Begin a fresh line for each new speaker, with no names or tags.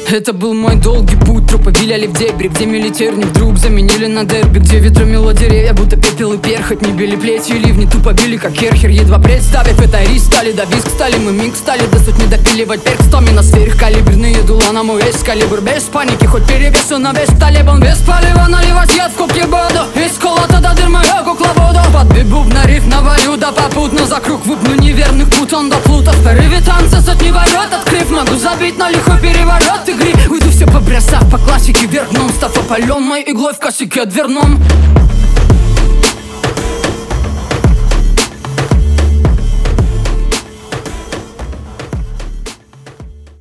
Это был мой долгий путь, трупы виляли в дебри, где милитерни вдруг заменили на дерби, где ветры мело деревья, будто пепел и перхоть. Не били плетью и ливни, тупо били как керхер. Едва представив это, рис стали, да виск стали, мы миг стали, до сотни допиливать перк. 100 миносферих калиберные дула на мой весь калибр. Без паники, хоть перевесу на весь талибан. Без палева наливать яд в кубки буду, из колота до дыр мою кукловоду. Под бибуб на риф навалю, да попутно за круг выпну неверных пут, он до плута. В порыве танца сотни ворот открыв, могу забить на лихой переворот игры. Уйду все побросав по классике вверх, нон-стоп опален, моей иглой в косяке дверном.